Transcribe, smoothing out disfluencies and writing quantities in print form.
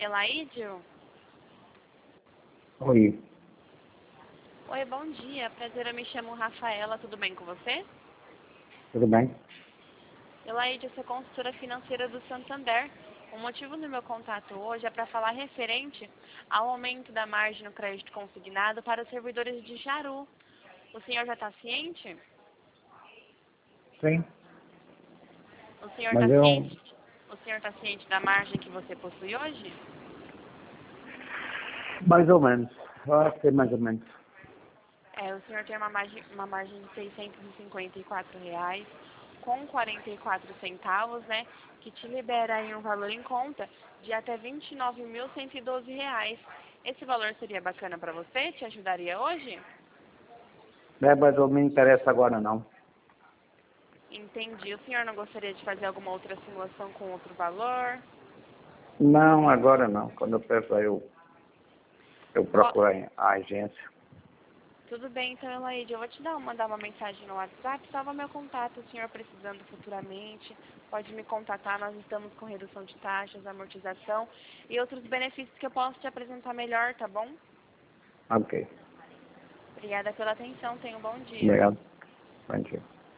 Elaídio? Oi, Oi, bom dia. Prazer, eu me chamo Rafaela. Tudo bem com você? tudo bem? Elaídio, eu sou consultora financeira do Santander. O motivo do meu contato hoje é para falar referente ao aumento da margem no crédito consignado para os servidores de Jaru. O senhor já está ciente? Sim, O senhor está mas eu, ciente? O senhor está ciente da margem que você possui hoje? mais ou menos, eu acho que é mais ou menos. O senhor tem uma margem de R$ 654,00 com 44 centavos, né? Que te libera aí um valor em conta de até R$ 29.112. Esse valor seria bacana para você? Te ajudaria hoje? Mas não me interessa agora não. Entendi. O senhor não gostaria de fazer alguma outra simulação com outro valor? Não, agora não. Quando eu peço aí, eu Qual- procuro a agência. Tudo bem, então, Elaide, eu vou te mandar uma mensagem no WhatsApp, salva meu contato, o senhor precisando futuramente, pode me contatar, nós estamos com redução de taxas, amortização e outros benefícios que eu posso te apresentar melhor, tá bom? Ok, Obrigada pela atenção, tenha um bom dia. obrigado. Bom dia.